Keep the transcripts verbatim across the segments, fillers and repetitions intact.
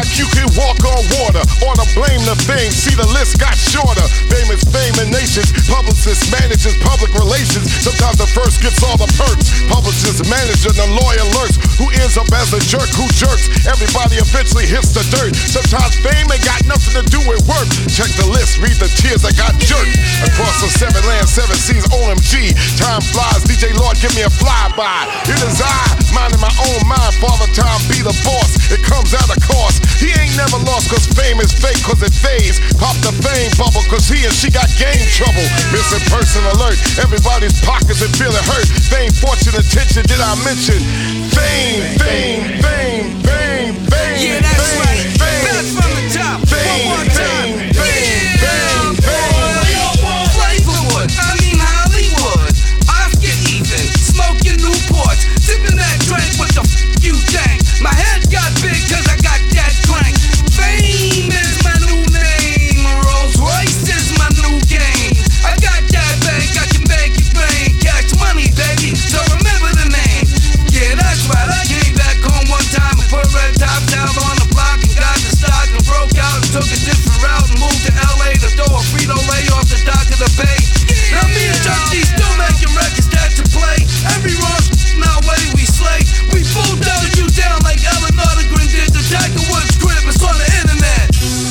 like you can walk on water. Or to blame the fame, see the list got shorter. Famous fame and nations, publicists, managers, public relations. Sometimes the first gets all the perks. Publicist, manager, the lawyer lurks. Who ends up as a jerk who jerks? Everybody eventually hits the dirt. Sometimes fame ain't got nothing to do with work. Check the list, read the tears that got jerked. Across the seven lands, seven seas, O M G. Time flies, D J Lord, give me a flyby. It is I, minding my own mind. Father Time be the boss, it comes at a cost. He ain't never lost cause fame is fake cause it fades. Pop the fame bubble cause he and she got game trouble. Missing person alert, everybody's pockets and feeling hurt. Fame, fortune, attention, did I mention? Fame, fame, fame, fame, fame. Yeah, that's fame, right. Fame, Back from the top. Fame, One more time. Fame, fame, fame, fame. Flavorwood, I mean Hollywood. Oscar even, smoking Newports, sipping that drink. What the f you think? My head got big cause I got that crank. Fame is my new name. Rolls Royce is my new game. I got that bank, I can make it rain. Catch money, baby, so remember the name. Yeah, that's right, I came back home one time and put red top down on the block and got the stock and broke out and took a different route and moved to L A to throw a Frito-Lay off the dock of the bay. Now me and Junkie still making records that you play. Every wrong now way we slay. We bulldozed you down like Ellen Nordegren did to Tiger Woods' crib. It's on the internet.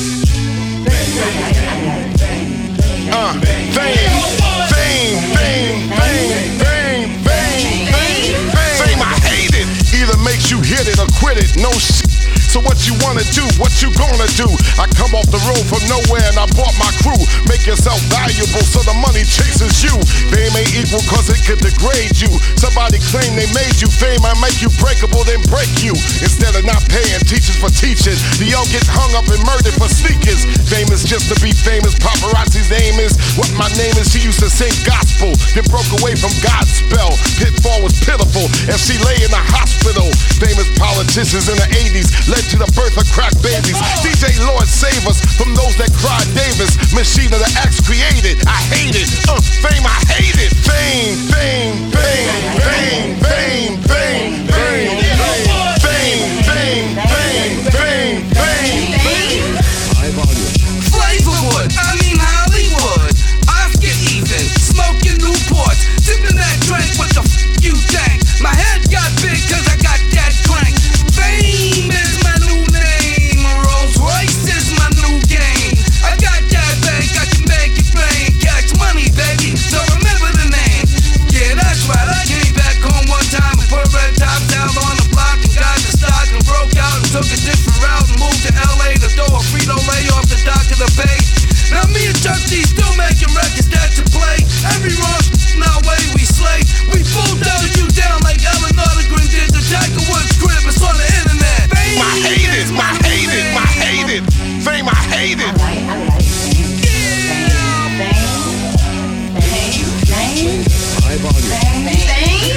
Uh, fame, fame, fame, fame, fame, fame, fame, fame. I hate it. Either makes you hit it or quit it. No shit. So what you wanna do, what you gonna do? I come off the road from nowhere and I brought my crew. Make yourself valuable so the money chases you. Fame ain't equal cause it could degrade you. Somebody claim they made you. Fame I make you breakable, then break you. Instead of not paying teachers for teaching, the young get hung up and murdered for sneakers. Famous just to be famous, paparazzi's name is what my name is. She used to sing gospel, then broke away from God's spell. Pitfall was pitiful and she lay in the hospital. Famous politicians in the eighties led to the birth of crack babies. D J Lord save us from those that cry Davis. Machine of the X created, I hate it. Uh, fame, I hate it. Fame, fame, fame, fame, fame, fame, fame, fame, fame, fame, fame, fame, fame. Flavorwood, I mean Hollywood. Oscar even, smoking Newports, sipping that drink. What the f you think? My head got big cause I got that crank. Fame is my new name. Rolls Royce is my new game. I got that bank, I can make it rain. Catch money, baby, so remember the name. Yeah, that's right, I came back home one time and put red top down on the block and got the stock and broke out and took a different route and moved to L A to throw a Frito-Lay off the dock of the bay. Now me and Junkie still making records that you play. Every wrong now way we slay. We bulldozed you down like Ellen Nordegren did to Tiger Woods' crib. It's on the internet. Fame I hate it, I hate it, I hate it. Fame, I hate it. High volume.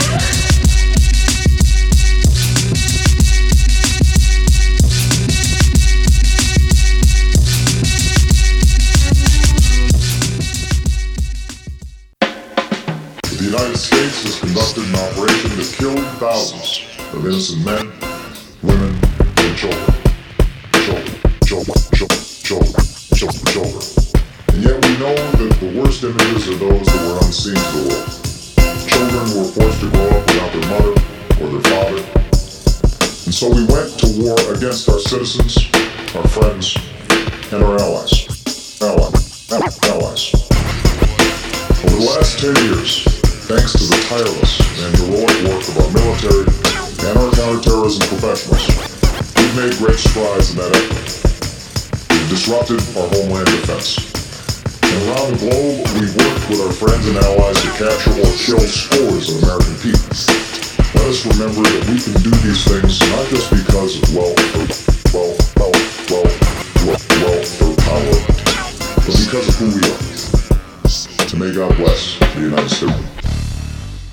The United States has conducted an operation that killed thousands of innocent men, women, and children. Children, children, children, children, children, children. And yet we know that the worst images are those that were unseen to the world. Children were forced to grow up without their mother or their father. And so we went to war against our citizens, our friends, and our allies. Allies. Allies. Over the last ten years, thanks to the tireless and heroic work of our military and our counterterrorism professionals, we've made great strides in that effort. We've disrupted our homeland defense. And around the globe, we've worked with our friends and allies to capture or kill scores of American people. Let us remember that we can do these things not just because of wealth or wealth, wealth, wealth, wealth, wealth or power, but because of who we are. So may God bless the United States.